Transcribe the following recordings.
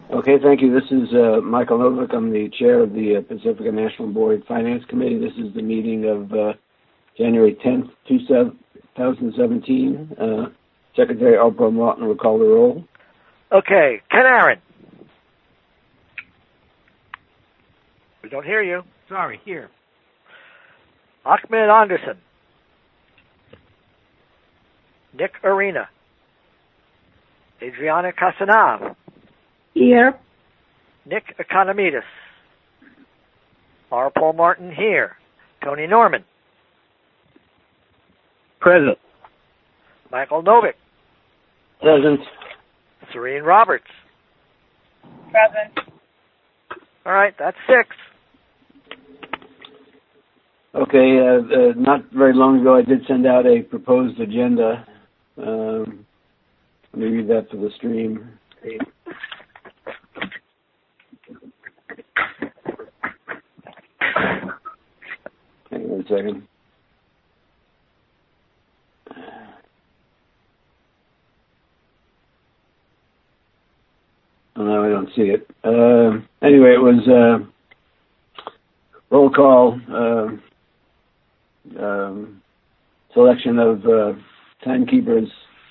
Okay, thank you. This is Michael Novick. I'm the chair of the Pacifica National Board Finance Committee. This is the meeting of January 10th, 2017. Secretary Alpo Martin will call the roll. Okay, Ken Aaron. We don't hear you. Sorry, here. Ahmed Anderson. Nick Arena. Adriana Casanav. Here. Nick Economidis. R. Paul Martin here. Tony Norman. Present. Michael Novick. Present. Serene Roberts. Present. All right, that's 6. Okay, not very long ago I did send out a proposed agenda. Let me read that for the stream. Hang on a second. Oh, no, I don't see it. Anyway, it was roll call, selection of timekeepers,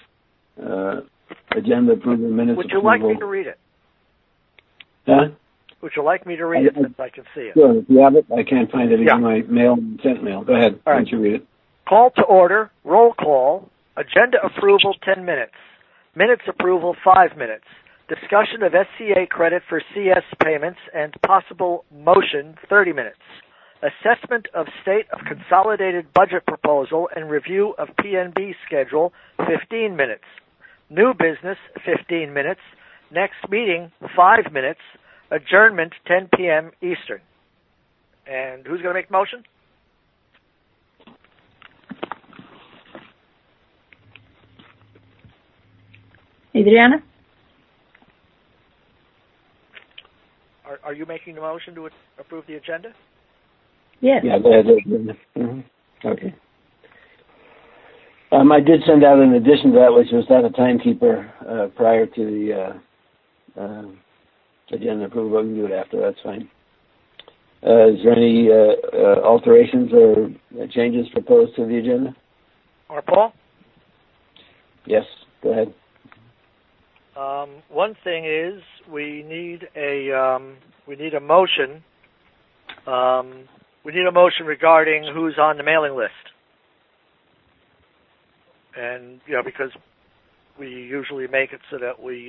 agenda approval, minutes Would you approval. like me to read it? Huh? Would you like me to read it since I can see it? Sure, if you have it. I can't find it in my mail, sent mail. Go ahead. All right. Why don't you read it? Call to order, roll call, agenda approval 10 minutes, minutes approval 5 minutes, discussion of SCA credit for CS payments and possible motion 30 minutes, assessment of state of consolidated budget proposal and review of PNB schedule 15 minutes, new business 15 minutes, next meeting 5 minutes, adjournment 10 p.m. Eastern. And who's going to make the motion? Adriana? Are you making the motion to approve the agenda? Yes. Yeah, go ahead. Mm-hmm. Okay. I did send out, in addition to that, which was that a timekeeper prior to the agenda approval. We can do it after. That's fine. Is there any alterations or changes proposed to the agenda? Or Paul? Yes. Go ahead. One thing is we need a motion. We need a motion regarding who's on the mailing list, and because we usually make it so that we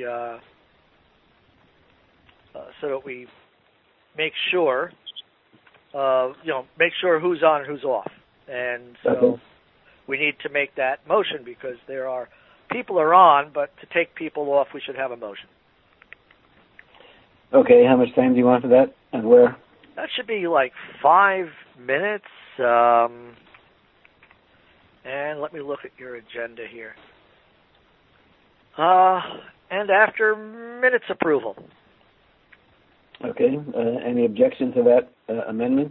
make sure who's on and who's off, and so Okay. we need to make that motion because there are people are on, but to take people off, we should have a motion. Okay. How much time do you want for that, and where? That should be like 5 minutes. And let me look at your agenda here. And after minutes approval. Okay. Any objection to that amendment?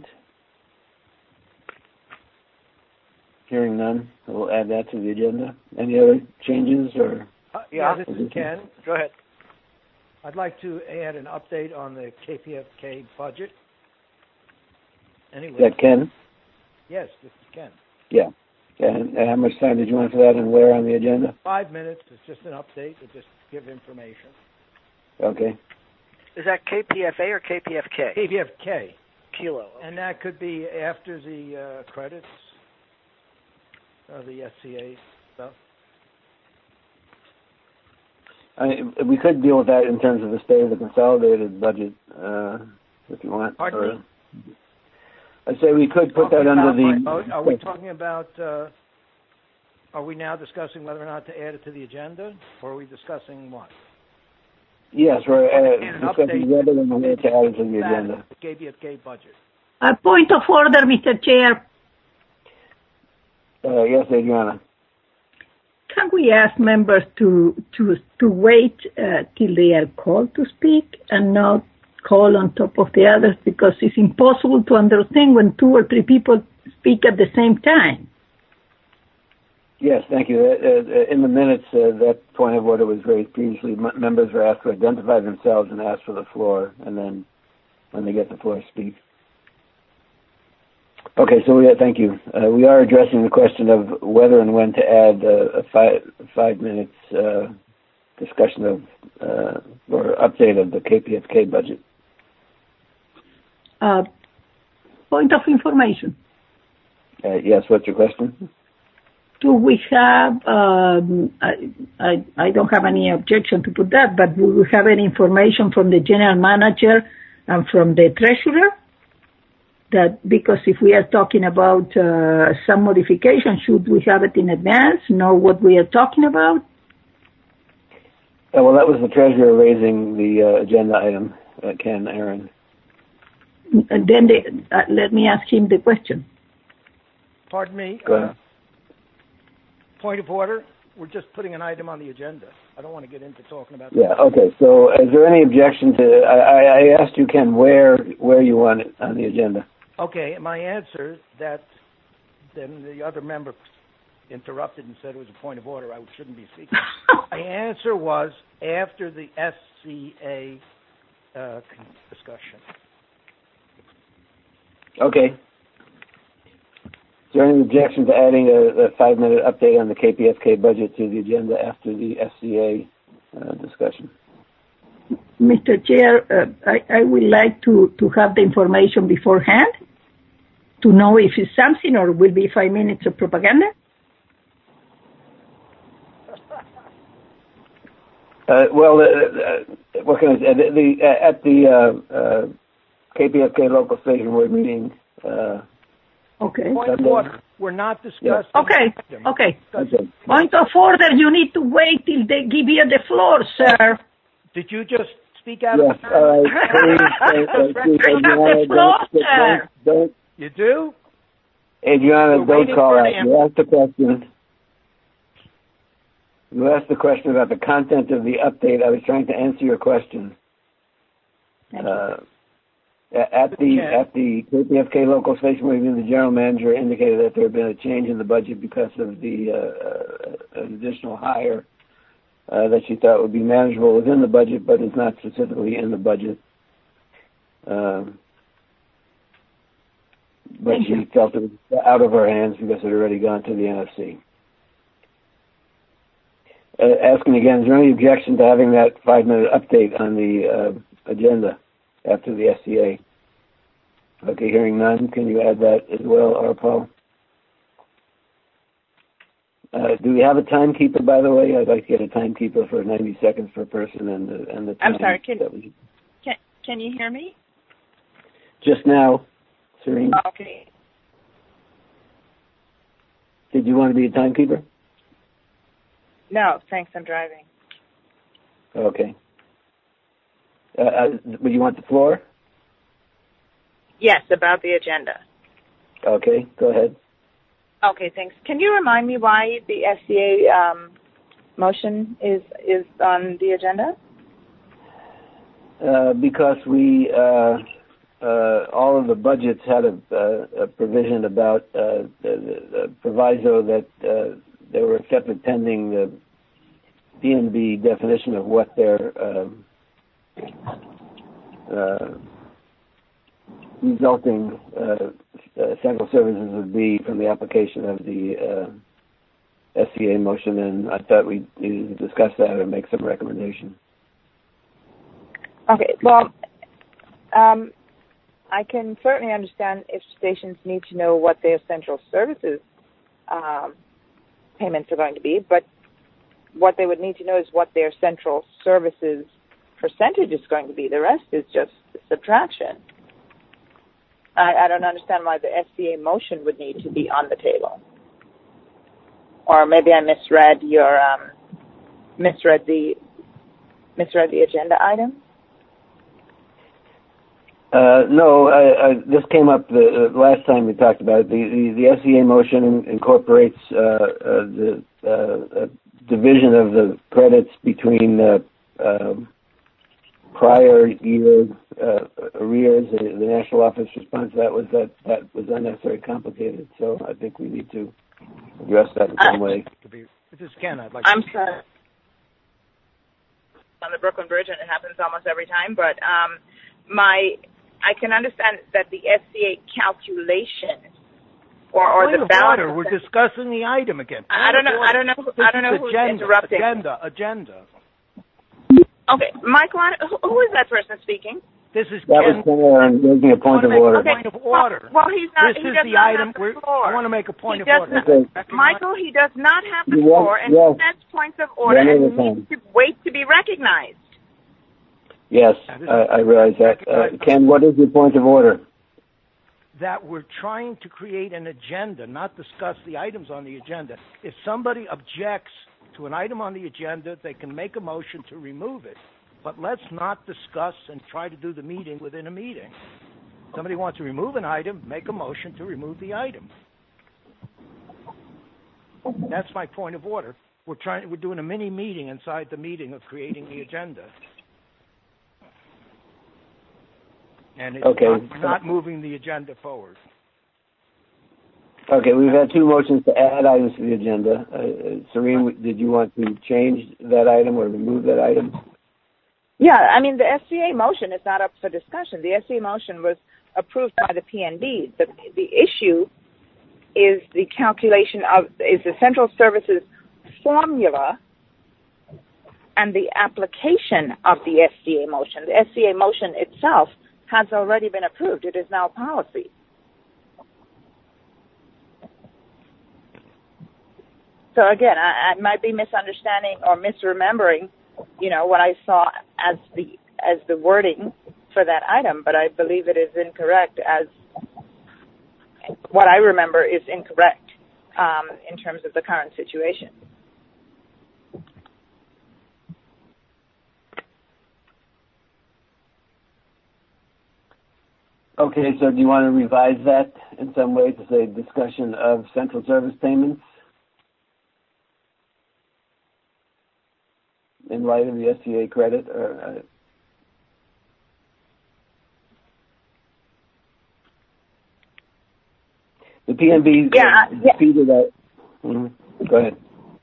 Hearing none, we'll add that to the agenda. Any other changes or? Yeah, this is Ken. Go ahead. I'd like to add an update on the KPFK budget. Anyway. Is that Ken? Yes, this is Ken. Yeah. And how much time did you want for that, and where on the agenda? 5 minutes. It's just an update to just give information. Okay. Is that KPFA or KPFK? KPFK. Kilo. Okay. And that could be after the credits, the SCA stuff. We could deal with that in terms of the state of the consolidated budget, if you want. Pardon me? I say we could put that under the... Are we talking about, are we now discussing whether or not to add it to the agenda, or are we discussing what? Yes, we're discussing whether we want to add it to the agenda. KPFK budget. A point of order, Mr. Chair. Yes, Adriana. Can we ask members to wait till they are called to speak and not call on top of the others, because it's impossible to understand when 2 or 3 people speak at the same time. Yes, thank you. In the minutes, that point of order was raised previously. Members were asked to identify themselves and ask for the floor, and then when they get the floor, speak. Okay, so thank you. We are addressing the question of whether and when to add a 5 minutes discussion of or update of the KPFK budget. Point of information. Yes, what's your question? Do we have, I don't have any objection to put that, but will we have any information from the general manager and from the treasurer? That because if we are talking about some modification, should we have it in advance, know what we are talking about? Well, that was the treasurer raising the agenda item, Ken Aaron. And then let me ask him the question. Pardon me. Go ahead. Point of order. We're just putting an item on the agenda. I don't want to get into talking about. Yeah. Okay. So, is there any objection to? I asked you, Ken, where you want it on the agenda. Okay. My answer that then the other member interrupted and said it was a point of order. I shouldn't be speaking. My answer was after the SCA discussion. Okay. Is there any objection to adding a 5-minute update on the KPFK budget to the agenda after the SCA discussion? Mr. Chair, I would like to have the information beforehand to know if it's something or will be 5 minutes of propaganda. What can I say? At the KPFK local station board meeting. Okay. Point of order. We're not discussing. Okay. Point of order. You need to wait till they give you the floor, sir. Did you just speak out of Yes. All right. Don't. You do? Adriana, don't call out. You asked the question. You asked the question about the content of the update. I was trying to answer your question. At the KPFK local station meeting, the general manager indicated that there had been a change in the budget because of the an additional hire that she thought would be manageable within the budget, but is not specifically in the budget. But she felt it was out of her hands because it had already gone to the NFC. Asking again, is there any objection to having that 5-minute update on the agenda after the SCA? Okay, hearing none, can you add that as well, Paul? Do we have a timekeeper, by the way? I'd like to get a timekeeper for 90 seconds per person and the time. I'm sorry, can you hear me? Just now, Serene. Okay. Did you want to be a timekeeper? No, thanks, I'm driving. Okay. Would you want the floor? Yes, about the agenda. Okay, go ahead. Okay, thanks. Can you remind me why the SCA motion is on the agenda? Because we all of the budgets had a provision about the proviso that they were accepted pending the DNB definition of what their resulting central services would be from the application of the SCA motion, and I thought we needed to discuss that and make some recommendations. Okay, well, I can certainly understand if stations need to know what their central services payments are going to be, but what they would need to know is what their central services percentage is going to be. The rest is just subtraction. I don't understand why the SCA motion would need to be on the table. Or maybe I misread your misread the agenda item. No, this came up the last time we talked about it. The SCA motion incorporates the division of the credits between prior year arrears. The national office response to that was unnecessarily complicated. So I think we need to address that in some way. This is Ken. I'd like I'm sorry. On the Brooklyn Bridge, and it happens almost every time, but I can understand that the SCA calculation or the balance. Order. We're discussing the item again. I don't know who's interrupting. Agenda. Okay, Michael, who is that person speaking? This is That Ken. was Ken raising a point of order. Point of order. Well, he's not. This he is does the not item. have the floor. I want to make a point of He does order. not- Michael, he does not have the floor, and yes. he sets points of order One at a and needs time. to wait to be recognized. Yes, I realize that. Ken, what is your point of order? That we're trying to create an agenda, not discuss the items on the agenda. If somebody objects to an item on the agenda, they can make a motion to remove it. But let's not discuss and try to do the meeting within a meeting. Somebody wants to remove an item, make a motion to remove the item. That's my point of order. We're doing a mini meeting inside the meeting of creating the agenda. And it's not moving the agenda forward. Okay, we've had two motions to add items to the agenda. Serene, did you want to change that item or remove that item? Yeah, I mean, the SCA motion is not up for discussion. The SCA motion was approved by the PNB. The issue is the calculation is the central services formula and the application of the SCA motion. The SCA motion itself has already been approved. It is now policy. So again, I might be misunderstanding or misremembering, what I saw as the wording for that item, but I believe it is incorrect as what I remember is incorrect in terms of the current situation. Okay, so do you want to revise that in some way to say discussion of central service payments in light of the SCA credit? Or, the PNB defeated that. Mm-hmm. Go ahead.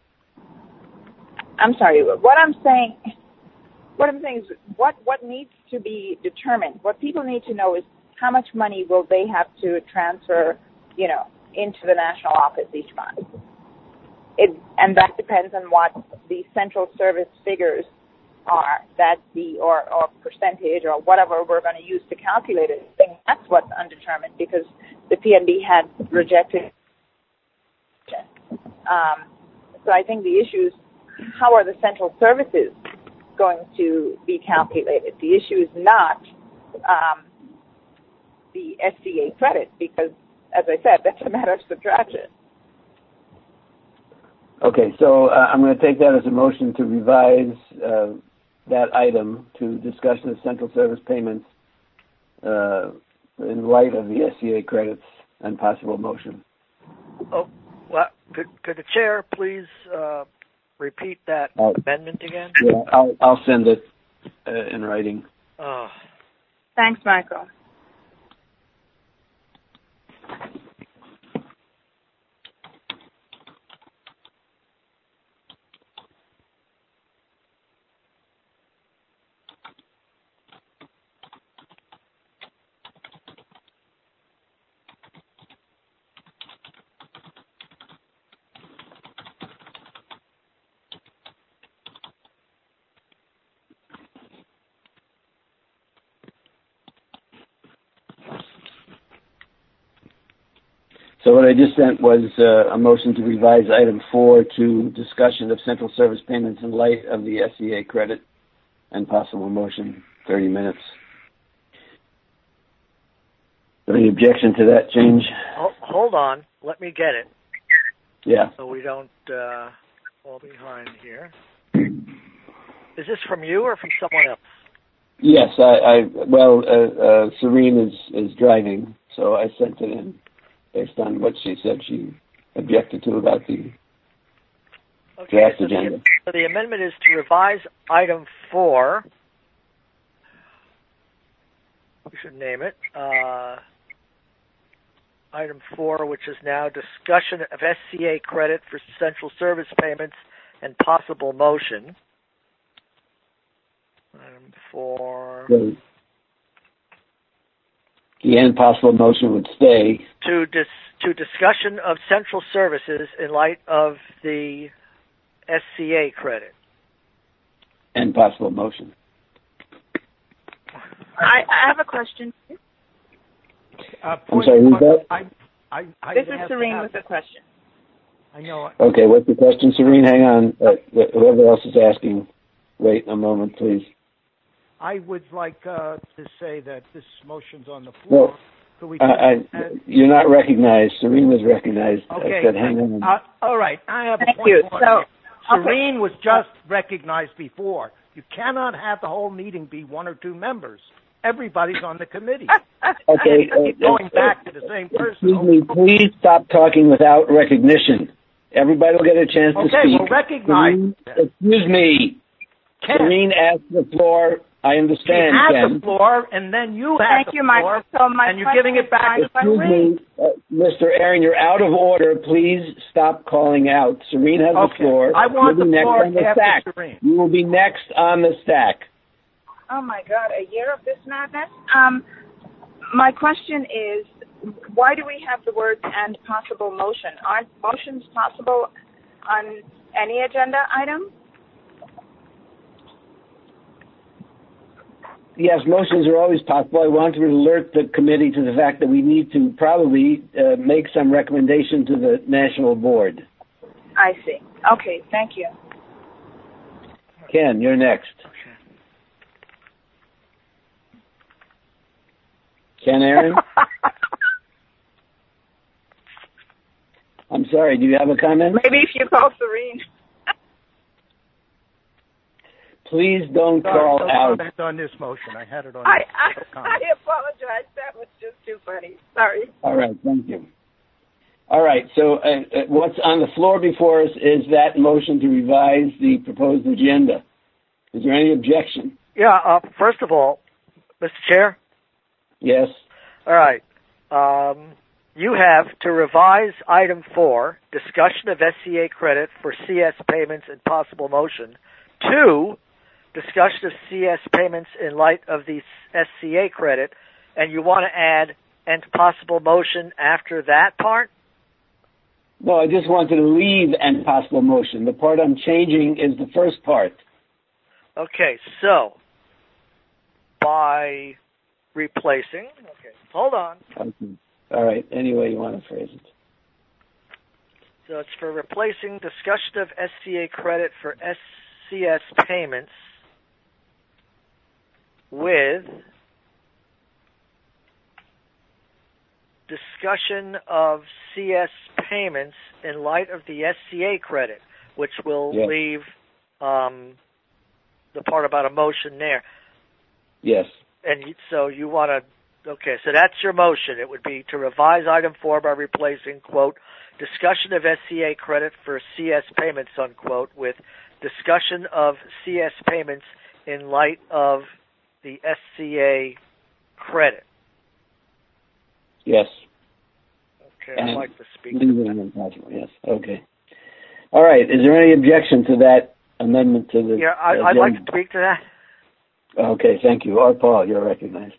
I'm sorry. What I'm saying is what needs to be determined. What people need to know is how much money will they have to transfer, into the national office each month. And that depends on what the central service figures are, or percentage or whatever we're going to use to calculate it. I think that's what's undetermined because the PNB had rejected. So I think the issue is how are the central services going to be calculated? The issue is not the SCA credit because, as I said, that's a matter of subtraction. Okay, so I'm going to take that as a motion to revise that item to discussion of central service payments in light of the SCA credits and possible motion. Oh, well, could the chair please repeat that amendment again? Yeah, I'll send it in writing. Oh. Thanks, Michael. So what I just sent was a motion to revise item 4 to discussion of central service payments in light of the SCA credit and possible motion, 30 minutes. Any objection to that change? Hold on. Let me get it. Yeah. So we don't fall behind here. Is this from you or from someone else? Yes. Serene is driving, so I sent it in based on what she said she objected to about the draft agenda. So the amendment is to revise item 4. We should name it. item 4, which is now discussion of SCA credit for central service payments and possible motion. Item 4. The and possible motion would stay. To discussion of central services in light of the SCA credit. And possible motion. I have a question. I'm sorry, who's that? This is Serene with a question. I know. Okay, what's the question, Serene? Hang on. Whoever else is asking, wait a moment, please. I would like to say that this motion's on the floor. Well, you're not recognized. Serene was recognized. Okay. I said, hang on. All right. I have Thank a point. you. So, Serene was just recognized before. You cannot have the whole meeting be one or two members. Everybody's on the committee. Okay. Keep going back to the same person. Excuse me. Please stop talking without recognition. Everybody will get a chance to speak. Okay, well, recognize. Excuse me. Ken. Serene asked the floor. I understand, She has Ken. the floor, and then you have the floor, Michael. So and you're giving it back to Excuse Serene. me, Mr. Aaron, you're out of order. Please stop calling out. Serene has the floor. I want You'll the be next floor on the after stack. Serene. You will be next on the stack. Oh my God, a year of this madness. My question is, why do we have the words "and possible motion"? Aren't motions possible on any agenda item? Yes, motions are always possible. I want to alert the committee to the fact that we need to probably make some recommendation to the National Board. I see. Okay, thank you. Ken, you're next. Ken Aaron? I'm sorry, do you have a comment? Maybe if you call Serene. Please don't call out. Comment on this motion. I had it on. I apologize. That was just too funny. Sorry. All right, thank you. All right, so what's on the floor before us is that motion to revise the proposed agenda. Is there any objection? Yeah, first of all, Mr. Chair? Yes. All right. You have to revise item 4, discussion of SCA credit for CS payments and possible motion, to discussion of CS payments in light of the SCA credit, and you want to add and possible motion after that part? No, I just wanted to leave and possible motion. The part I'm changing is the first part. Okay, so by replacing, hold on. Okay. All right, any way you want to phrase it. So it's for replacing discussion of SCA credit for SCS payments with discussion of CS payments in light of the SCA credit, which will leave the part about a motion there. Yes. And so you want to, okay, so that's your motion. It would be to revise item 4 by replacing, quote, discussion of SCA credit for CS payments, unquote, with discussion of CS payments in light of the SCA credit. Yes. Okay, I'd like to speak to that. Yes, okay. All right, is there any objection to that amendment to the... Yeah, I'd like to speak to that. Okay, thank you. Paul, you're recognized.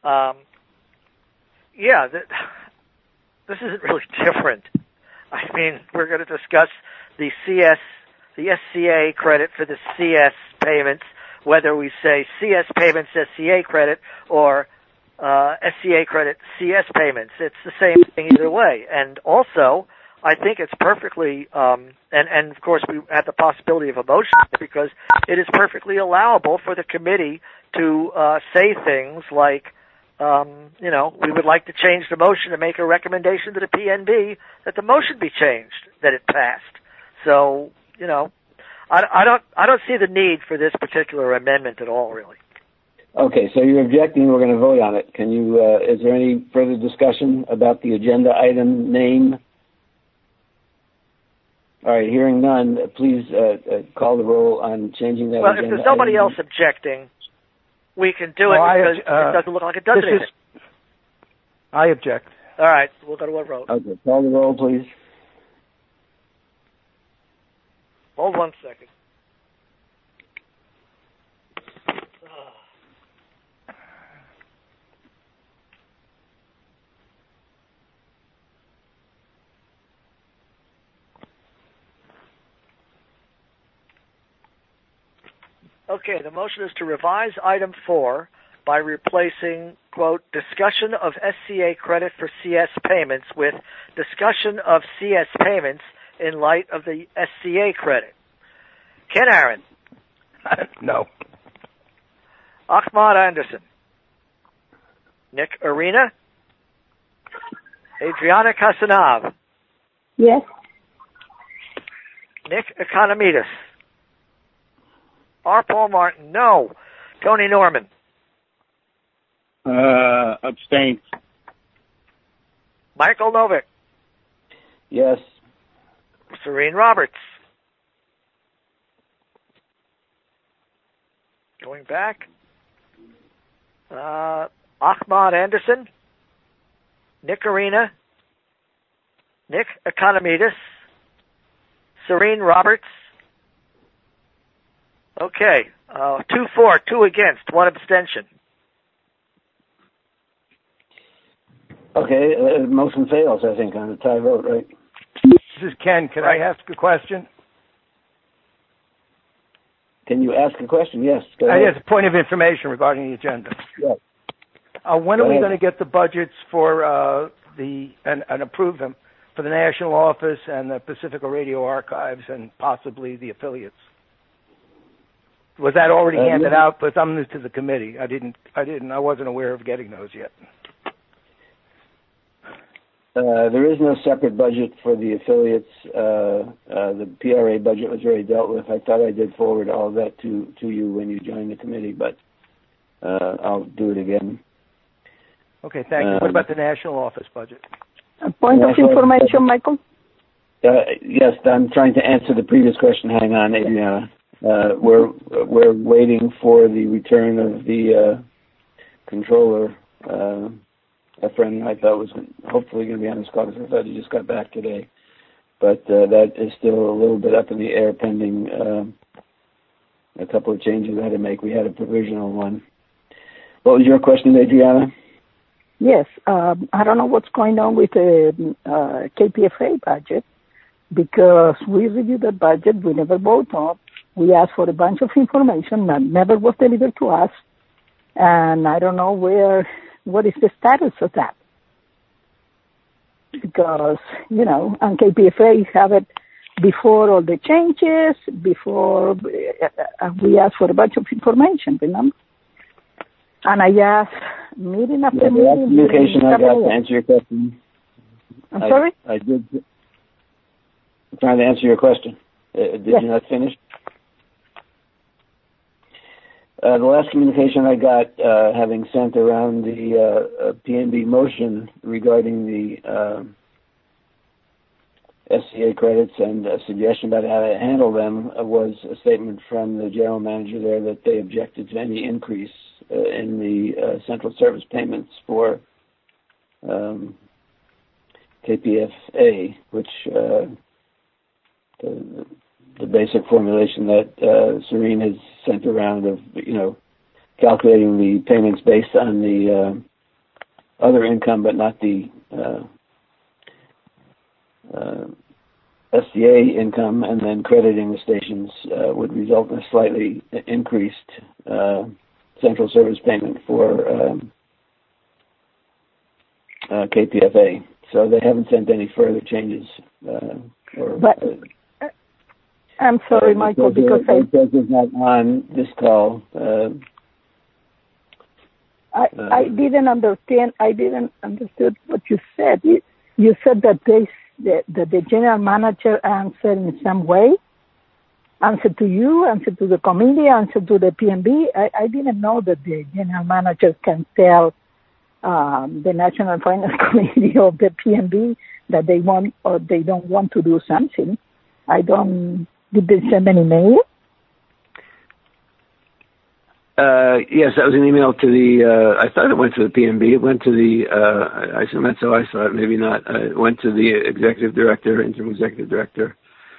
Yeah, this isn't really different. I mean, we're going to discuss the SCA credit for the CS payments, whether we say CS payments SCA credit or SCA credit CS payments. It's the same thing either way. And also, I think it's perfectly, and of course we have the possibility of a motion because it is perfectly allowable for the committee to say things like, we would like to change the motion to make a recommendation to the PNB that the motion be changed, that it passed. So, I don't see the need for this particular amendment at all, really. Okay, so you're objecting. We're going to vote on it. Can you? Is there any further discussion about the agenda item name? All right, hearing none, please call the roll on changing that. Well, agenda if there's nobody item. else objecting, we can do it because it doesn't look like it does anything. I object. All right, we'll go to a vote. Okay, call the roll, please. Hold 1 second. Okay, the motion is to revise item 4 by replacing, quote, discussion of SCA credit for CS payments with discussion of CS payments in light of the SCA credit. Ken Aaron. No. Ahmad Anderson. Nick Arena. Adriana Casanov. Yes. Nick Economidis. R. Paul Martin. No. Tony Norman. Abstain. Michael Novick. Yes. Serene Roberts. Going back. Ahmad Anderson. Nick Arena. Nick Economidis. Serene Roberts. Okay. 2 for, 2 against, 1 abstention. Okay, motion fails, I think, on the tie vote, right? This is Ken. Can I ask a question? Can you ask a question? Yes. Go ahead. Yes, a point of information regarding the agenda. Yes. When are we going to get the budgets for and approve them for the National Office and the Pacifica Radio Archives and possibly the affiliates? Was that already handed out? But I'm new to the committee. I wasn't aware of getting those yet. There is no separate budget for the affiliates. The PRA budget was already dealt with. I thought I did forward all of that to you when you joined the committee, but I'll do it again. Okay, thank you. What about the National Office budget? A point of information, Michael? Yes, I'm trying to answer the previous question. Hang on, Adriana. We're waiting for the return of the controller. A friend I thought was hopefully going to be on this call because I thought he just got back today. But that is still a little bit up in the air pending a couple of changes I had to make. We had a provisional one. What was your question, Adriana? Yes. I don't know what's going on with the KPFA budget because we reviewed the budget. We never voted on. We asked for a bunch of information that never was delivered to us. And I don't know what is the status of that? Because, on KPFA have it before all the changes, before we asked for a bunch of information, remember? And I asked meeting after meeting. Communication I got to answer your question. I'm sorry? I did. I'm trying to answer your question. Did you not finish? The last communication I got, having sent around the PNB motion regarding the SCA credits and a suggestion about how to handle them, was a statement from the general manager there that they objected to any increase in the central service payments for KPFA, which the basic formulation that Serene has sent around of, calculating the payments based on the other income, but not the SCA income, and then crediting the stations would result in a slightly increased central service payment for KPFA. So they haven't sent any further changes. I'm sorry, Michael, because is not on this call. I didn't understand. I didn't understood what you said. You said that the general manager answered in some way, answered to you, answered to the committee, answered to the PNB. I didn't know that the general manager can tell the National Finance Committee of the PNB that they want or they don't want to do something. Did they send an email? Yes, that was an email to the, I thought it went to the PMB. It went to the, I assume that's how I saw it, maybe not. It went to the executive director, interim executive director.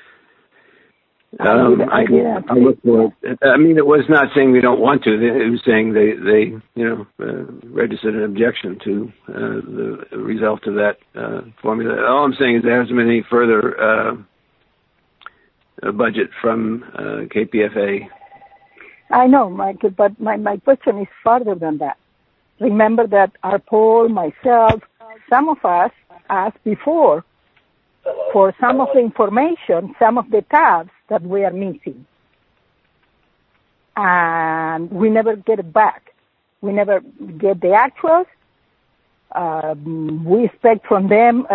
I look for it. I mean, it was not saying we don't want to. It was saying they registered an objection to the result of that formula. All I'm saying is there hasn't been any further budget from KPFA. I know, Michael, but my question is further than that. Remember that our Paul, myself, some of us asked before for some of the information, some of the tabs that we are missing. And we never get it back. We never get the actuals. We expect from them,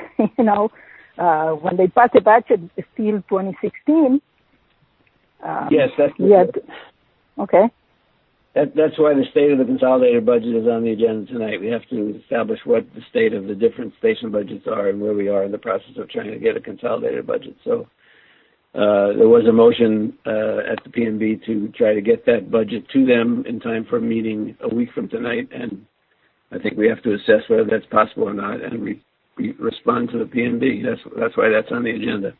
when they pass the budget, it's still 2016. Yes, that's okay. That's why the state of the consolidated budget is on the agenda tonight. We have to establish what the state of the different station budgets are and where we are in the process of trying to get a consolidated budget. So there was a motion at the PNB to try to get that budget to them in time for a meeting a week from tonight, and I think we have to assess whether that's possible or not, and we respond to the PNB. That's why that's on the agenda.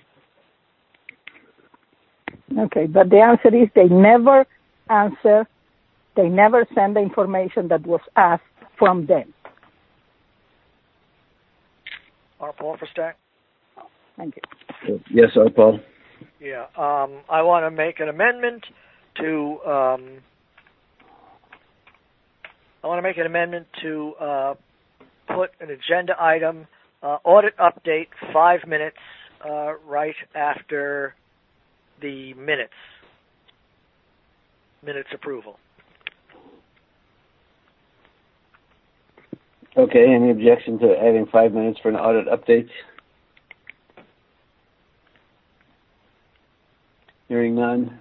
Okay, but the answer is they never answer. They never send the information that was asked from them. R. Paul Verstack? Thank you. Yes, R. Paul. Yeah, I want to make an amendment to put an agenda item, audit update, 5 minutes, right after the minutes approval. Okay, any objection to adding 5 minutes for an audit update? Hearing none.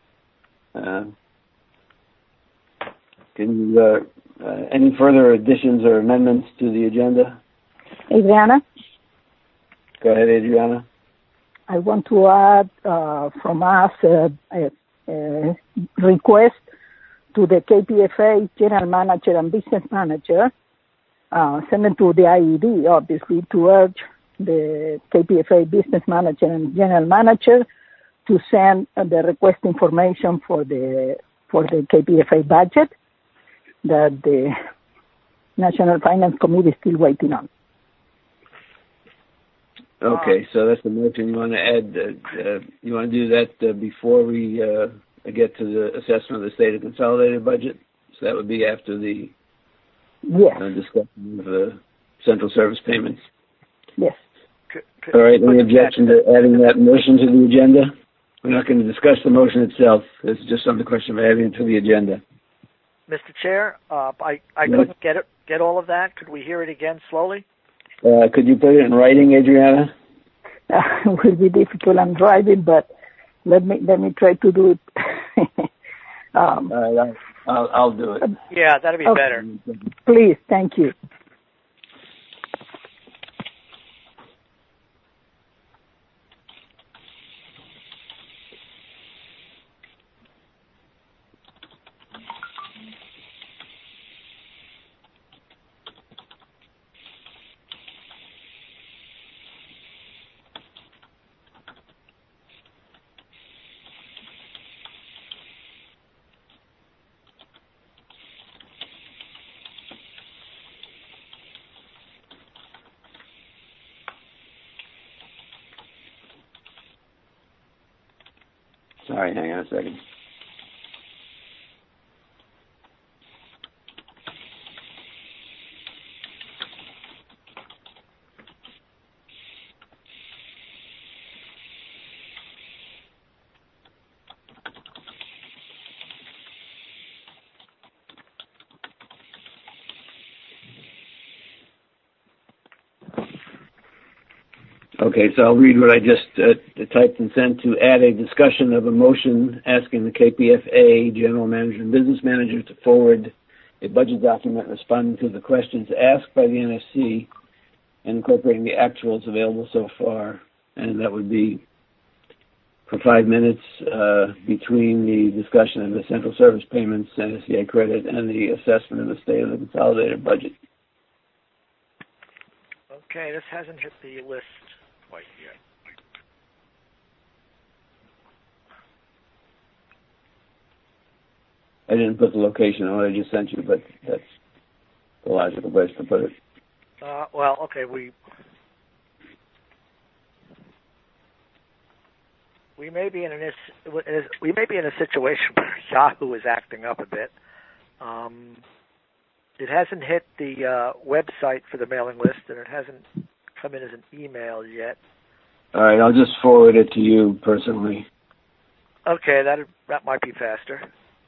Any further additions or amendments to the agenda? Adriana? Go ahead, Adriana. I want to add from us a request to the KPFA general manager and business manager, send them to the IED, obviously, to urge the KPFA business manager and general manager to send the request information for the KPFA budget that the National Finance Committee is still waiting on. Okay, so that's the motion you want to add. You want to do that before we get to the assessment of the state of consolidated budget? So that would be after the discussion of central service payments? Yes. All right, any objection to adding that motion to the agenda? We're not going to discuss the motion itself. It's just on the question of adding it to the agenda. Mr. Chair, I couldn't get all of that. Could we hear it again slowly? Could you put it in writing, Adriana? It will be difficult. I'm driving, but let me try to do it. I'll do it. Yeah, that'd be better. Please, thank you. Sorry, hang on a second. Okay, so I'll read what I just typed and sent to add a discussion of a motion asking the KPFA General Manager and Business Manager to forward a budget document responding to the questions asked by the NFC and incorporating the actuals available so far. And that would be for 5 minutes between the discussion of the central service payments and SCA credit and the assessment of the state of the consolidated budget. Okay, this hasn't hit the list quite yet. I didn't put the location on what I just sent you, but that's the logical place to put it. Well, okay, we may be in a situation where Yahoo is acting up a bit. It hasn't hit the website for the mailing list, and it hasn't come in as an email yet. All right, I'll just forward it to you personally. Okay, that might be faster.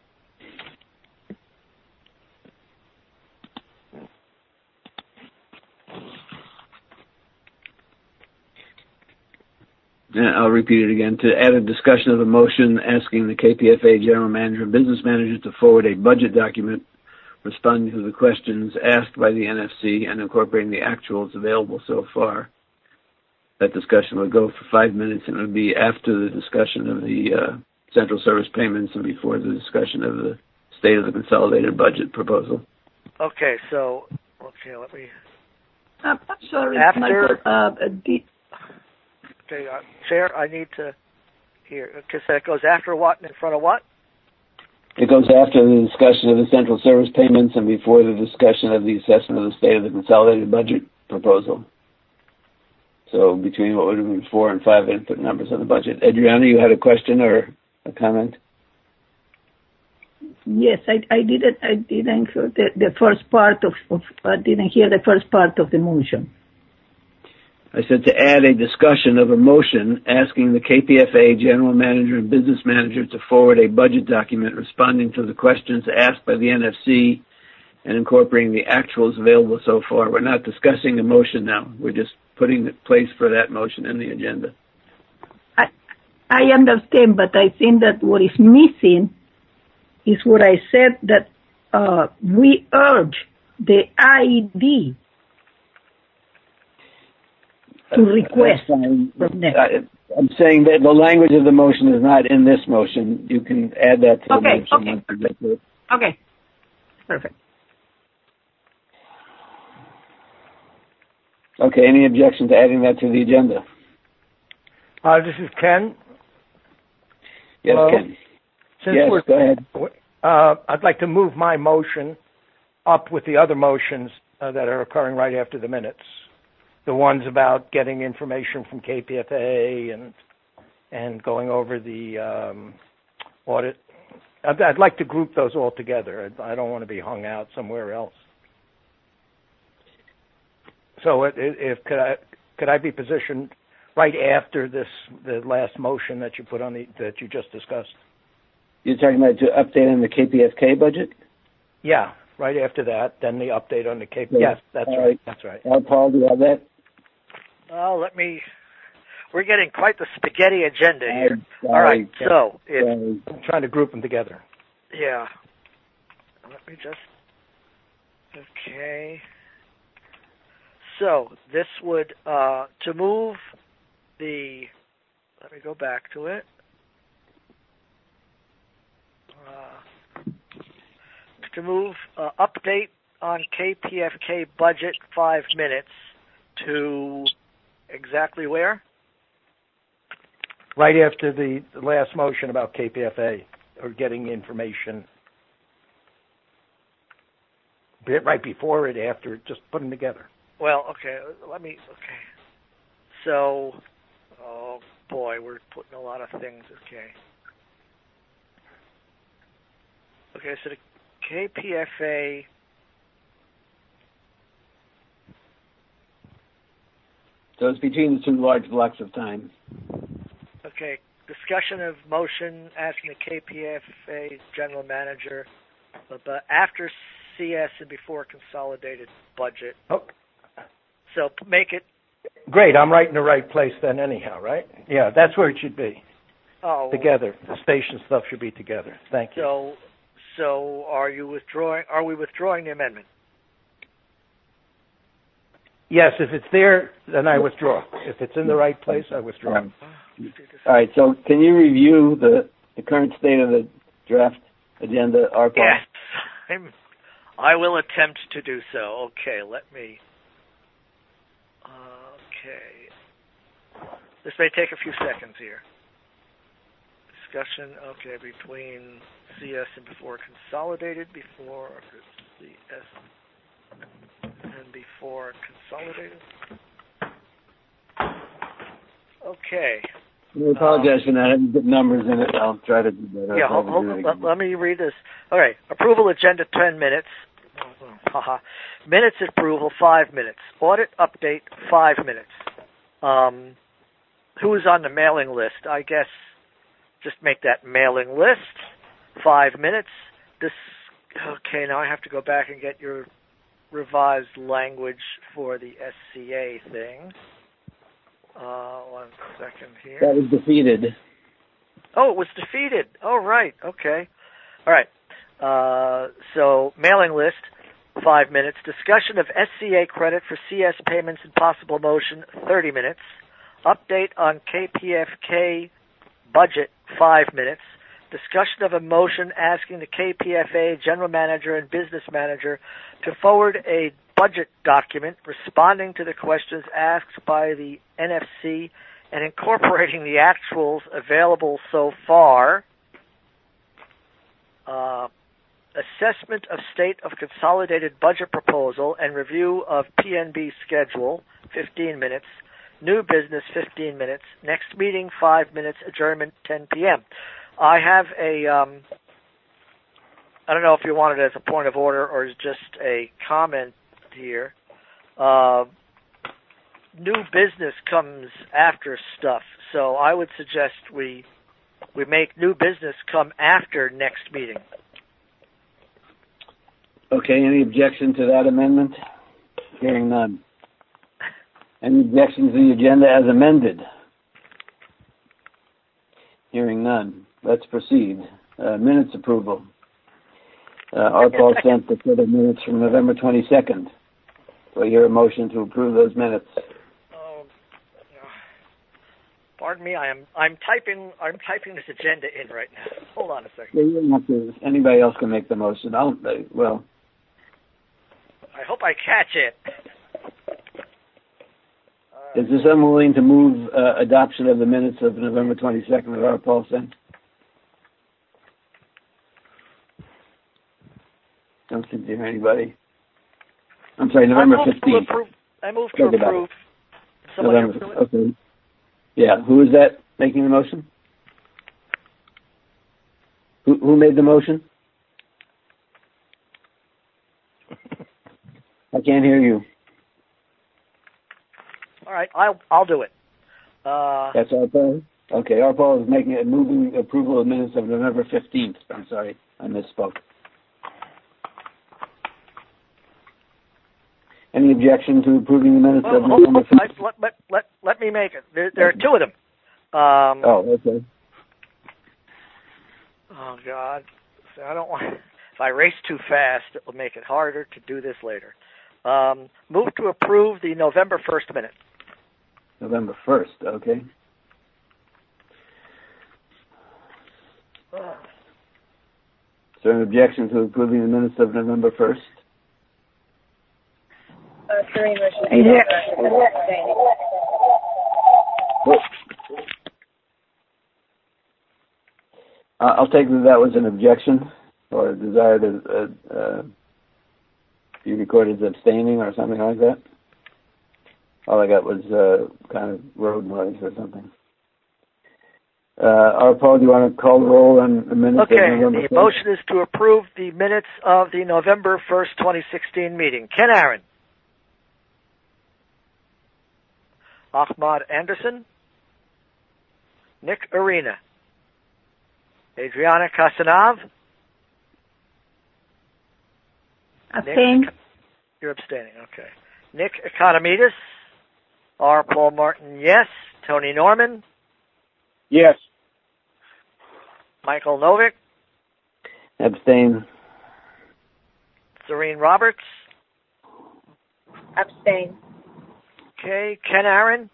I'll repeat it again. To add a discussion of the motion asking the KPFA General Manager and Business Manager to forward a budget document responding to the questions asked by the NFC and incorporating the actuals available so far. That discussion would go for 5 minutes, and it would be after the discussion of the central service payments and before the discussion of the state of the consolidated budget proposal. Okay, so, let me... I'm sorry, after... Michael, Okay, Chair, I need to hear, because that goes after what and in front of what? It goes after the discussion of the central service payments and before the discussion of the assessment of the state of the consolidated budget proposal. So between what would have been 4 and 5 input numbers on the budget. Adriana, you had a question or a comment? Yes, I didn't hear the first part I didn't hear the first part of the motion. I said to add a discussion of a motion asking the KPFA General Manager and Business Manager to forward a budget document responding to the questions asked by the NFC and incorporating the actuals available so far. We're not discussing a motion now. We're just putting the place for that motion in the agenda. I understand, but I think that what is missing is what I said, that we urge the IED to request from them. I'm saying that the language of the motion is not in this motion. You can add that to the motion. Okay. Perfect. Okay, any objection to adding that to the agenda? This is Ken. Yes, Hello? Ken. Yes, go ahead. I'd like to move my motion up with the other motions that are occurring right after the minutes. The ones about getting information from KPFA and going over the audit. I'd like to group those all together. I don't want to be hung out somewhere else. So could I be positioned right after the last motion that you put on that you just discussed? You're talking about to update on the KPFK budget? Yeah, right after that, then the update on the KPFK. Yeah. Yes, that's right. That's right. Paul, do you have that? Oh, we're getting quite the spaghetti agenda here. All right, so I'm trying to group them together. Yeah. Let me just, okay. So this would, to move let me go back to it. To move update on KPFK budget 5 minutes to exactly where? Right after the last motion about KPFA or getting information. Right before it, after, just put them together. Well, okay, So, oh boy, we're putting a lot of things, Okay, so the KPFA, so it's between the two large blocks of time. Okay, discussion of motion asking the KPFA General Manager, but after CS and before consolidated budget. Oh. So make it... Great, I'm right in the right place then anyhow, right? Yeah, that's where it should be. Oh. Together. The station stuff should be together. Thank you. So are we withdrawing the amendment? Yes, if it's there, then I withdraw. If it's in the right place, I withdraw. All right, so can you review the current state of the draft agenda, RPAW? Yes, I will attempt to do so. Okay, let me... Okay. This may take a few seconds here. Discussion, okay, between CS and before consolidated, before CS and before consolidated. Okay. I apologize for not having good numbers in it. I'll try to do better. Yeah, hold on. Let me read this. All right. Approval agenda, 10 minutes. Minutes approval, 5 minutes. Audit update, 5 minutes. Who's on the mailing list? I guess just make that mailing list, 5 minutes. Okay, now I have to go back and get your revised language for the SCA thing. 1 second here. That was defeated. Oh, it was defeated. Oh, right. Okay. All right. So mailing list, 5 minutes. Discussion of SCA credit for CS payments and possible motion, 30 minutes. Update on KPFK budget, 5 minutes. Discussion of a motion asking the KPFA general manager and business manager to forward a budget document responding to the questions asked by the NFC and incorporating the actuals available so far. Assessment of state of consolidated budget proposal and review of PNB schedule, 15 minutes. New business, 15 minutes. Next meeting, 5 minutes. Adjournment, 10 p.m. I have a, I don't know if you want it as a point of order or as just a comment here. New business comes after stuff, so I would suggest we make new business come after next meeting. Okay, any objection to that amendment? Hearing none. Any objections to the agenda as amended? Hearing none. Let's proceed. Minutes approval. RPAW sent the set of minutes from November 22nd. Do I hear a motion to approve those minutes? Pardon me, I'm typing this agenda in right now. Hold on a second. Yeah, you don't have to. Anybody else can make the motion. Well. I hope I catch it. Is there someone willing to move adoption of the minutes of November 22nd that RPAW sent? Don't seem to hear anybody. I'm sorry, November 15th. I move to approve. November, okay. Yeah, who is that making the motion? Who made the motion? I can't hear you. All right, I'll do it. That's RPAW? Okay, RPAW is moving approval of minutes of November 15th. I'm sorry, I misspoke. Any objection to approving the minutes of November 15th? Let me make it. There are two of them. Okay. Oh, God. So I don't want... If I race too fast, it will make it harder to do this later. Move to approve the November 1st minute. November 1st, okay. Is there an objection to approving the minutes of November 1st? I'll take that was an objection or a desire to be recorded as abstaining or something like that. All I got was kind of road noise or something. RPAW, do you want to call the roll on the minutes of November 1st? Okay, the motion is to approve the minutes of the November 1st, 2016 meeting. Ken Aaron. Ahmad Anderson. Nick Arena. Adriana Kasanov. Abstain. You're abstaining, okay. Nick Economidis. R. Paul Martin, yes. Tony Norman. Yes. Michael Novick. Abstain. Serene Roberts. Abstain. Okay, Ken Aaron,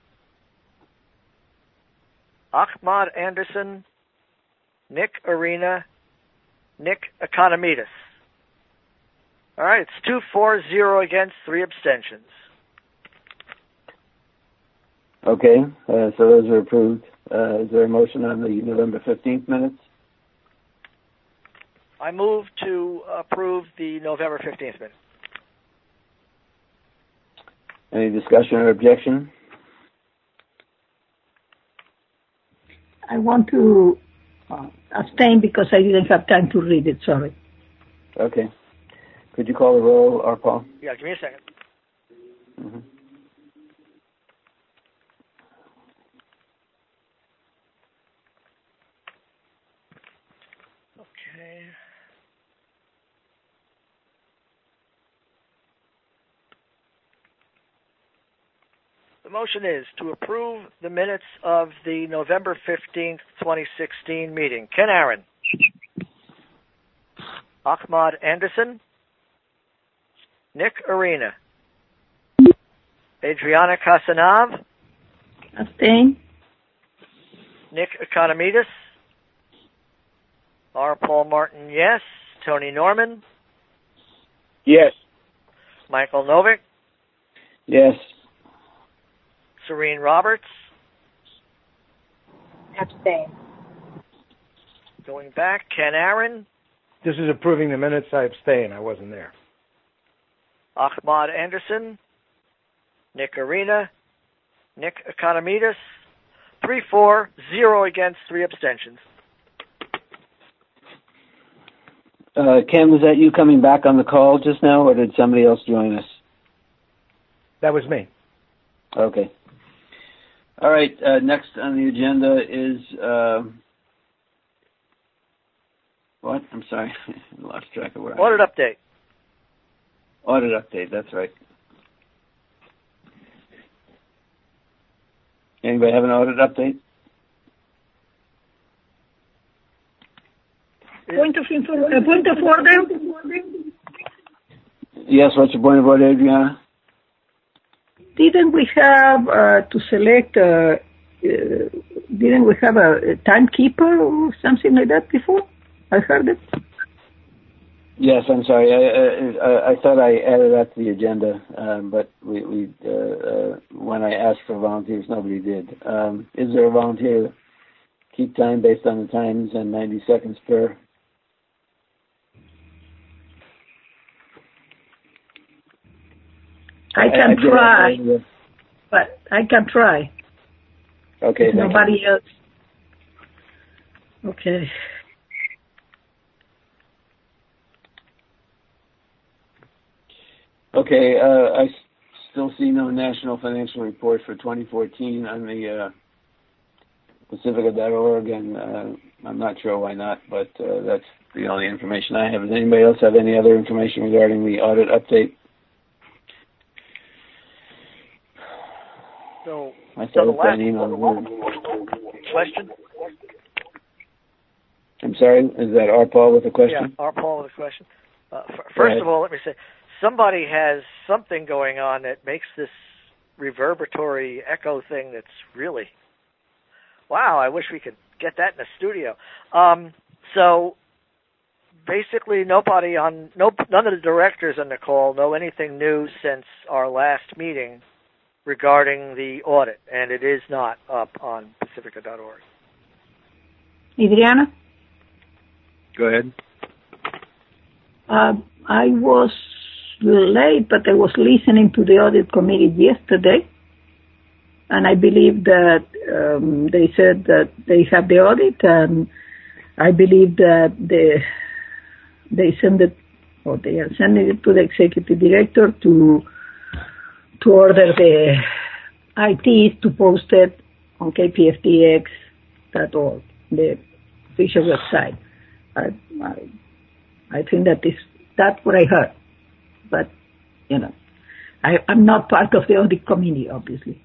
Ahmad Anderson, Nick Arena, Nick Economidis. All right, it's 2-4-0 against, 3 abstentions. Okay, so those are approved. Is there a motion on the November 15th minutes? I move to approve the November 15th minutes. Any discussion or objection? I want to abstain because I didn't have time to read it. Sorry. Okay. Could you call the roll, Arpal? Yeah, give me a second. Mm-hmm. Okay. The motion is to approve the minutes of the November 15th, 2016 meeting. Ken Aaron. Ahmad Anderson. Nick Arena. Adriana Kasanav. Abstain. Nick Economidis. R. Paul Martin, yes. Tony Norman. Yes. Michael Novick. Yes. Serene Roberts. Abstain. Going back, Ken Aaron. This is approving the minutes. I abstain. I wasn't there. Ahmad Anderson. Nick Arena. Nick Economidis. 3-4-0 against, 3 abstentions. Ken, was that you coming back on the call just now, or did somebody else join us? That was me. Okay. All right. Next on the agenda is what? I'm sorry, I lost track of where. Audit update. Audit update. That's right. Anybody have an audit update? Point of order. Yes. What's your point of order, Adriana? Didn't we have to select? Didn't we have a timekeeper or something like that before? I heard it. Yes, I'm sorry. I thought I added that to the agenda, but we when I asked for volunteers, nobody did. Is there a volunteer to keep time based on the times and 90 seconds per? I can try, but I can try. Okay. Nobody else. Okay. Okay, I still see no national financial report for 2014 on the Pacifica.org, and I'm not sure why not, but that's the only information I have. Does anybody else have any other information regarding the audit update? So, I thought the it was an email. Question? I'm sorry, is that R. Paul with a question? Yeah, R. Paul with a question. First of all, let me say, somebody has something going on that makes this reverberatory echo thing that's really, wow, I wish we could get that in the studio. So basically none of the directors on the call know anything new since our last meeting regarding the audit, and it is not up on Pacifica.org. Adriana? Go ahead. I was late, but I was listening to the audit committee yesterday, and I believe that they said that they have the audit, and I believe that they send it, or they are sending it to the executive director to order the ITs to post it on kpftx.org, the official website. I think that's what I heard. But, I'm not part of the audit committee, obviously.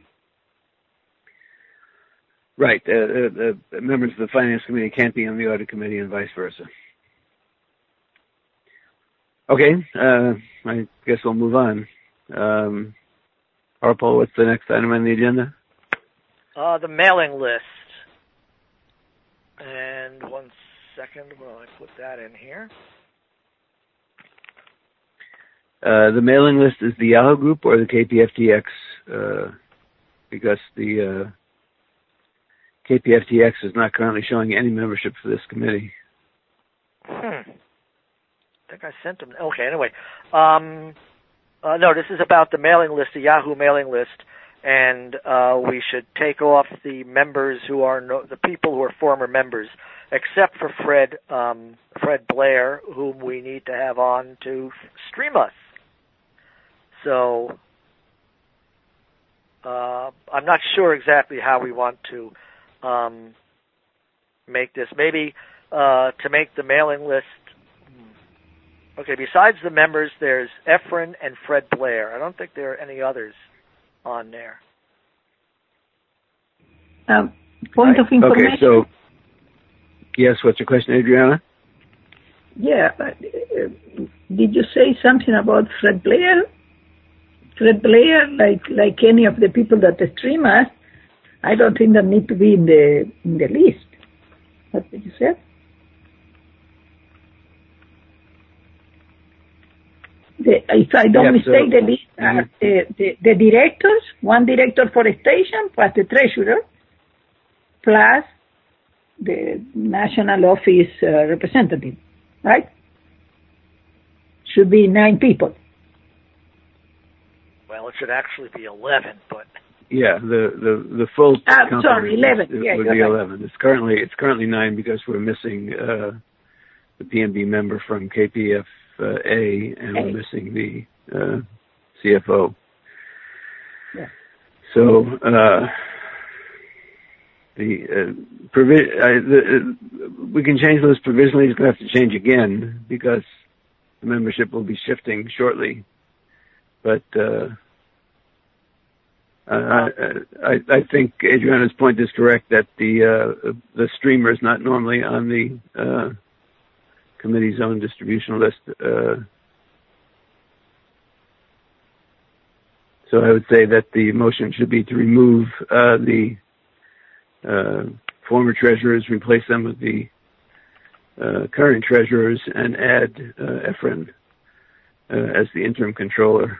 Right. Members of the Finance Committee can't be on the Audit Committee and vice versa. Okay. I guess we'll move on. Harpal, what's the next item on the agenda? The mailing list. And 1 second while I put that in here. The mailing list is the Yahoo group or the KPFTX, because the KPFTX is not currently showing any membership for this committee. I think I sent them. Okay, anyway. No, this is about the mailing list, the Yahoo mailing list, and we should take off the members who are the people who are former members, except for Fred Blair, whom we need to have on to stream us. So I'm not sure exactly how we want to make this. Maybe to make the mailing list. Okay, besides the members, there's Efren and Fred Blair. I don't think there are any others on there. Point of information. Okay, so, yes, what's your question, Adriana? Yeah, did you say something about Fred Blair? Fred Blair, like any of the people that stream us, I don't think that need to be in the list. What did you say? If I don't mistake, the list are the directors, one director for a station, plus the treasurer, plus the national office representative, right? Should be 9 people. Well, it should actually be 11, but yeah, the full company 11. would be 11. Right. It's currently 9 because we're missing the PNB member from KPF. And we're missing the CFO. Yeah. So we can change those provisionally. It's going to have to change again because the membership will be shifting shortly. But I think Adriana's point is correct that the streamer is not normally on the committee's own distribution list. So I would say that the motion should be to remove the former treasurers, replace them with the current treasurers, and add Efren as the interim controller.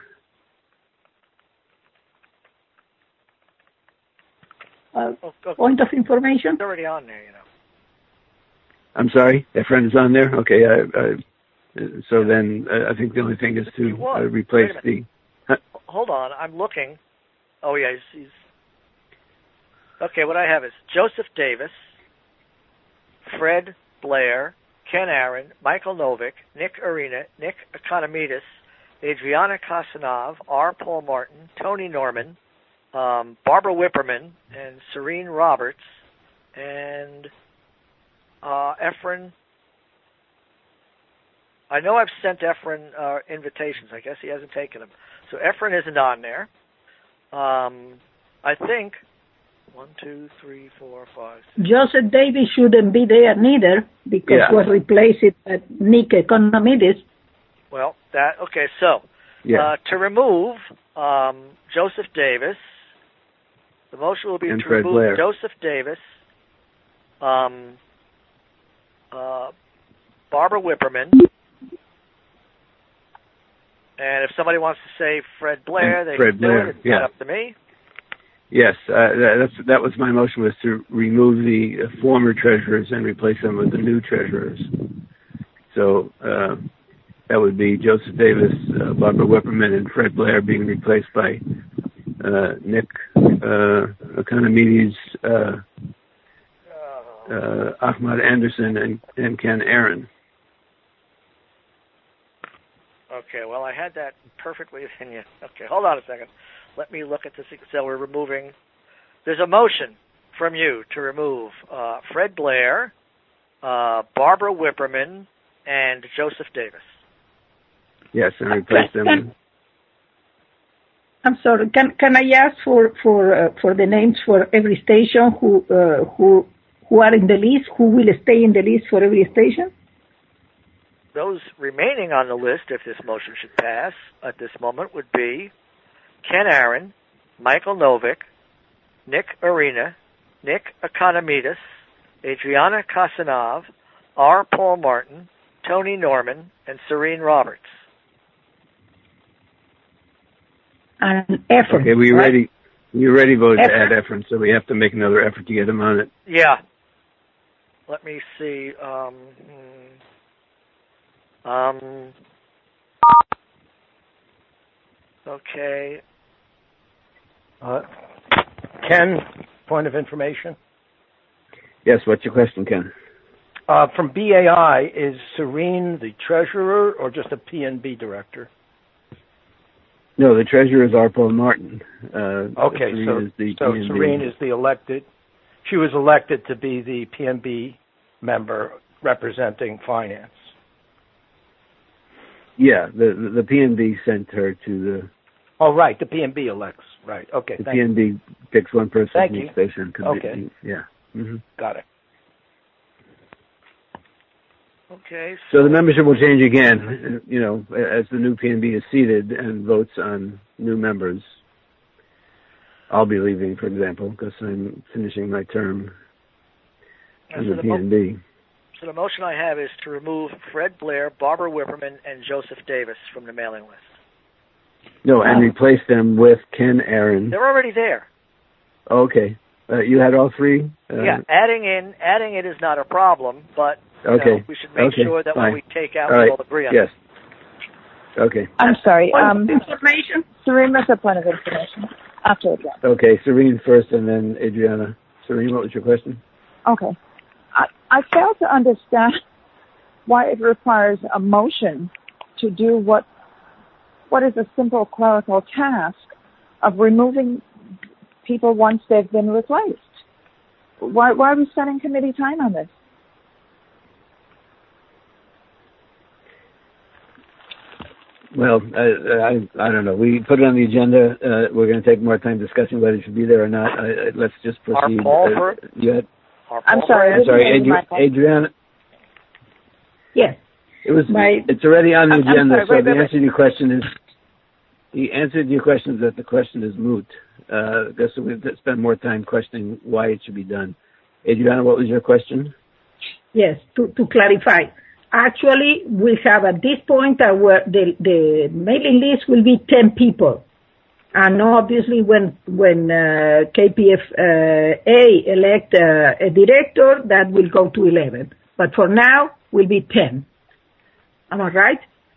Point of information? It's already on there, you know. I'm sorry, Efren is on there? Okay, so then I think the only thing is to replace the... Hold on, I'm looking. Oh, yeah, he's... Okay, what I have is Joseph Davis, Fred Blair, Ken Aaron, Michael Novick, Nick Arena, Nick Economidis, Adriana Kasanov, R. Paul Martin, Tony Norman, Barbara Whipperman, and Serene Roberts, and Efren. I know I've sent Efren invitations. I guess he hasn't taken them. So Efren isn't on there. I think 1, 2, 3, 4, 5, 6. Joseph Davis shouldn't be there neither because we'll replace it at Nick Economidis. Well, okay. So to remove Joseph Davis, the motion will be to remove Blair. Joseph Davis, Barbara Whipperman, and if somebody wants to say Fred Blair, they can do it. It's not up to me. Yes, that was my motion, was to remove the former treasurers and replace them with the new treasurers. So that would be Joseph Davis, Barbara Whipperman, and Fred Blair being replaced by Nick Economidis, Ahmad Anderson, and Ken Aaron. Okay, well, I had that perfectly in you. Okay, hold on a second. Let me look at this. So we're removing... There's a motion from you to remove Fred Blair, Barbara Whipperman, and Joseph Davis. Yes, and replace them. I'm sorry. Can I ask for the names for every station who are in the list, who will stay in the list for every station? Those remaining on the list, if this motion should pass at this moment, would be Ken Aaron, Michael Novick, Nick Arena, Nick Economidis, Adriana Kasanov, R. Paul Martin, Tony Norman, and Serene Roberts. And Efren. Okay, we already voted to add Efren, so we have to make another effort to get him on it. Yeah. Let me see. Okay. Ken, point of information. Yes, what's your question, Ken? From BAI, is Serene the treasurer or just a PNB director? No, the treasurer is R. Paul Martin. Okay, Serene is the elected. She was elected to be the PNB member representing finance. Yeah, the PNB sent her to the... Oh, right, the PNB elects. Right, okay. The PNB picks one person from each station. Okay. Yeah. Mm-hmm. Got it. Okay. So the membership will change again, as the new PNB is seated and votes on new members. I'll be leaving, for example, because I'm finishing my term in the PNB. So the motion I have is to remove Fred Blair, Barbara Whipperman, and Joseph Davis from the mailing list. No, and replace them with Ken Aaron. They're already there. Okay. You had all three? Yeah, adding it is not a problem, but we should make sure that when we take out, we all agree on it. Yes. Okay. I'm sorry. Information? Serene has a point of information. After Adriana. Okay, Serene first and then Adriana. Serene, what was your question? Okay. I fail to understand why it requires a motion to do what is a simple clerical task of removing people once they've been replaced. Why are we spending committee time on this? Well, I don't know. We put it on the agenda. We're going to take more time discussing whether it should be there or not. Let's just proceed. I'm sorry. Adriana. Yes. It's already on the agenda. Sorry, the answer to your question is the answer to your question is that the question is moot. Because we have to spend more time questioning why it should be done. Adriana, what was your question? Yes, to clarify. Actually, we have at this point the mailing list will be 10 people. And obviously when KPFA elect a director, that will go to 11. But for now, will be 10. Am I right?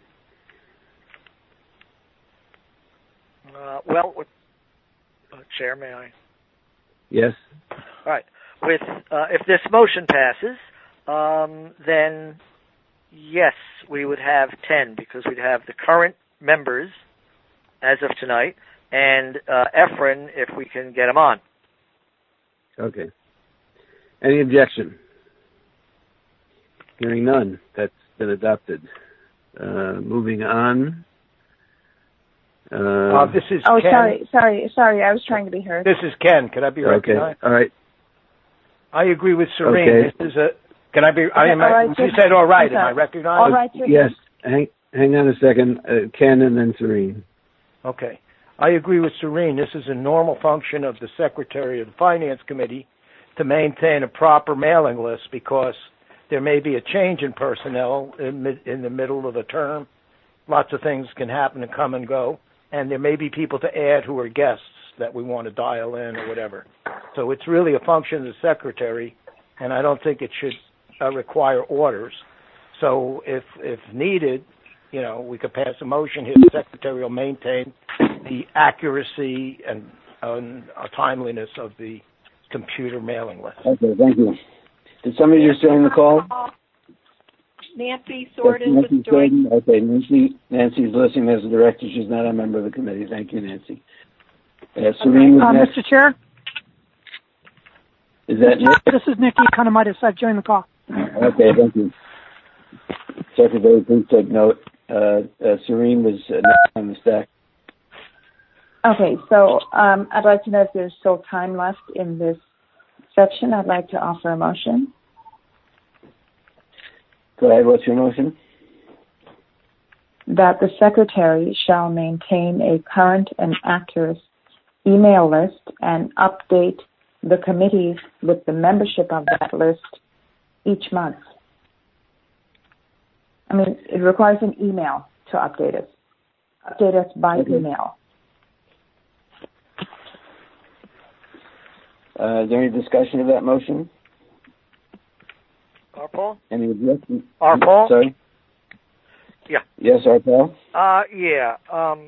Chair, may I? Yes. All right. If this motion passes, then yes, we would have 10 because we'd have the current members as of tonight and Efren if we can get him on. Okay. Any objection? Hearing none. That's been adopted. Moving on. This is Ken. Sorry. I was trying to be heard. This is Ken. Can I be recognized? Okay. All right. I agree with Serene. Okay. This is Can I be? You said all right. Am I recognized? All right. Yes. Hang on a second. Ken and then Serene. Okay. I agree with Serene. This is a normal function of the Secretary of the Finance Committee to maintain a proper mailing list because there may be a change in personnel in the middle of a term. Lots of things can happen and come and go. And there may be people to add who are guests that we want to dial in or whatever. So it's really a function of the Secretary, and I don't think it should require orders. So if needed, we could pass a motion here. The Secretary will maintain the accuracy and timeliness of the computer mailing list. Okay, thank you. Did somebody just join the call? Nancy Sorden was joined. Okay, Nancy's listening as a director. She's not a member of the committee. Thank you, Nancy. Serene was next. Mr. Chair? Is that Nick? This is Nikki Economidis. I've joined the call. Okay, thank you. Secretary, please take note. Serene was next on the stack. Okay, so I'd like to know if there's still time left in this section. I'd like to offer a motion. Go ahead. What's your motion? That the Secretary shall maintain a current and accurate email list and update the committee with the membership of that list each month. I mean, it requires an email to update us. Update us by email. Is there any discussion of that motion? Arpaul? Any objection? Arpaul? Sorry? Yeah. Yes, Arpaul? Yeah.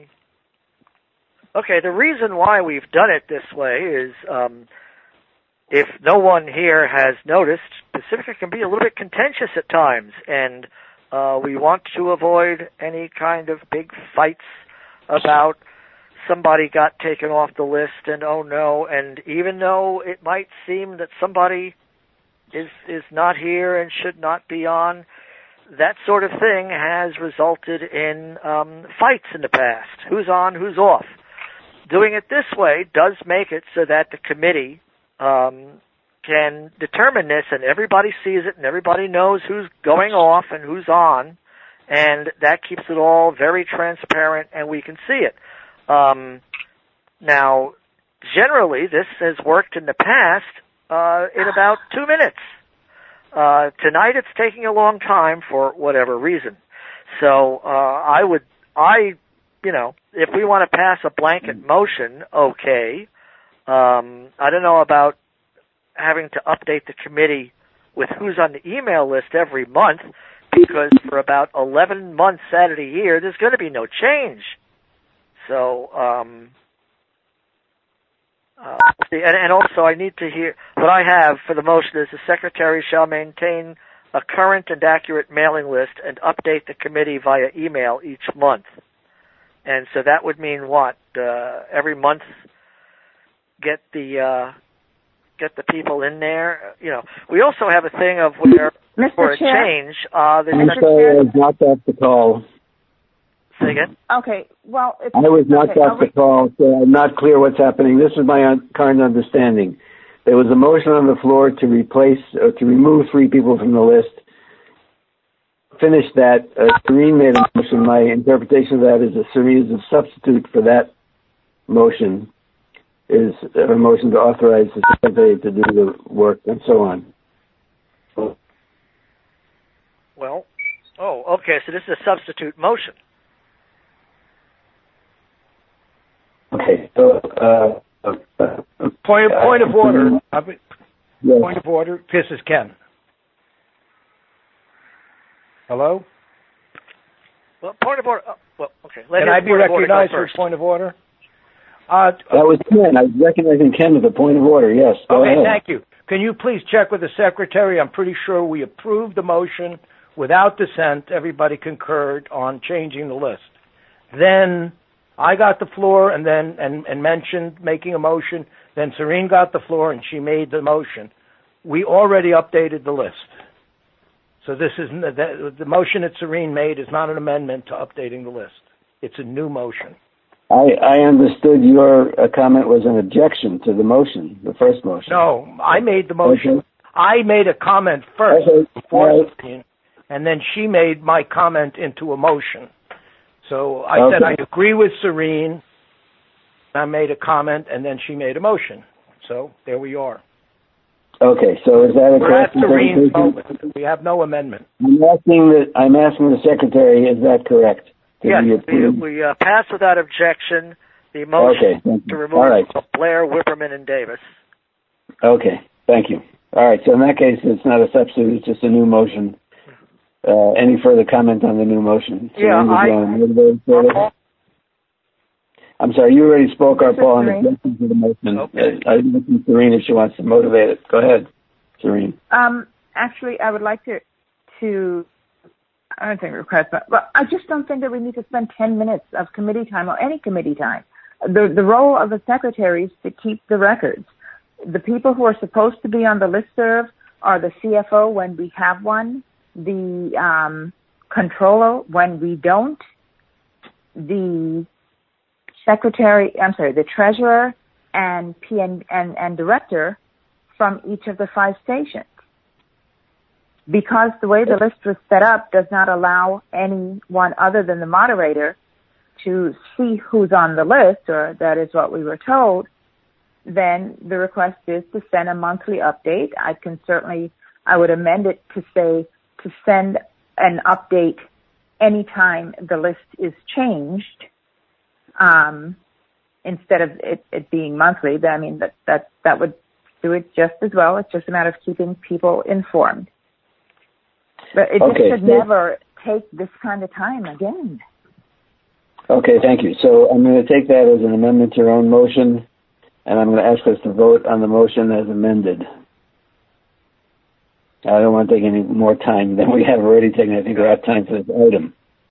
Okay, the reason why we've done it this way is if no one here has noticed, Pacifica can be a little bit contentious at times, and we want to avoid any kind of big fights about somebody got taken off the list and oh no, and even though it might seem that somebody is not here and should not be on, that sort of thing has resulted in fights in the past. Who's on, who's off. Doing it this way does make it so that the committee can determine this, and everybody sees it, and everybody knows who's going off and who's on, and that keeps it all very transparent, and we can see it. Now, generally, this has worked in the past in about 2 minutes. Tonight, it's taking a long time for whatever reason. So, if we want to pass a blanket motion, okay. I don't know about having to update the committee with who's on the email list every month, because for about 11 months out of the year, there's going to be no change. So, and also I need to hear, what I have for the motion is the secretary shall maintain a current and accurate mailing list and update the committee via email each month. And so that would mean what? Every month get the people in there. We also have a thing of where for a change. I'm sorry, I was knocked off the call. Say again? Okay. Well, I was knocked off the call, so I'm not clear what's happening. This is my current understanding. There was a motion on the floor to replace or to remove 3 people from the list. Finished that. Serene made a motion. My interpretation of that is that Serene is a substitute for that motion. Is a motion to authorize the secretary to do the work and so on. Well, okay. So this is a substitute motion. Okay. So, point of order. Yes. Point of order. This is Ken. Hello? Well, point of order. Okay. Can I be recognized for point of order? That was Ken. I was recognizing Ken with a point of order. Yes. Go ahead. Thank you. Can you please check with the secretary? I'm pretty sure we approved the motion without dissent. Everybody concurred on changing the list. Then I got the floor and mentioned making a motion. Then Serene got the floor and she made the motion. We already updated the list. So this is the motion that Serene made is not an amendment to updating the list. It's a new motion. I understood your comment was an objection to the motion, the first motion. No, I made the motion. Okay. I made a comment first before Serene, and then she made my comment into a motion. So I said I agree with Serene. I made a comment, and then she made a motion. So there we are. Okay, so is that a correct Serene's moment. We have no amendment. I'm asking the secretary, is that correct? Yes, we pass without objection the motion to remove Blair, Whipperman, and Davis. Okay, thank you. All right, so in that case, it's not a substitute, it's just a new motion. Any further comment on the new motion? I'm sorry, you already spoke, Arpaul, on objection to the motion. Okay. I think Serene, if she wants to motivate it. Go ahead, Serene. Actually, I would like to I don't think request, but I just don't think that we need to spend 10 minutes of committee time or any committee time. The role of the secretary is to keep the records. The people who are supposed to be on the listserv are the CFO when we have one, the controller when we don't, the treasurer and and director from each of the 5 stations. Because the way the list was set up does not allow anyone other than the moderator to see who's on the list, or that is what we were told, then the request is to send a monthly update. I would amend it to say to send an update anytime the list is changed, instead of it being monthly. I mean, that would do it just as well. It's just a matter of keeping people informed. But it just should never take this kind of time again. Okay, thank you. So I'm going to take that as an amendment to your own motion, and I'm going to ask us to vote on the motion as amended. I don't want to take any more time than we have already taken. I think we're out of time for this item.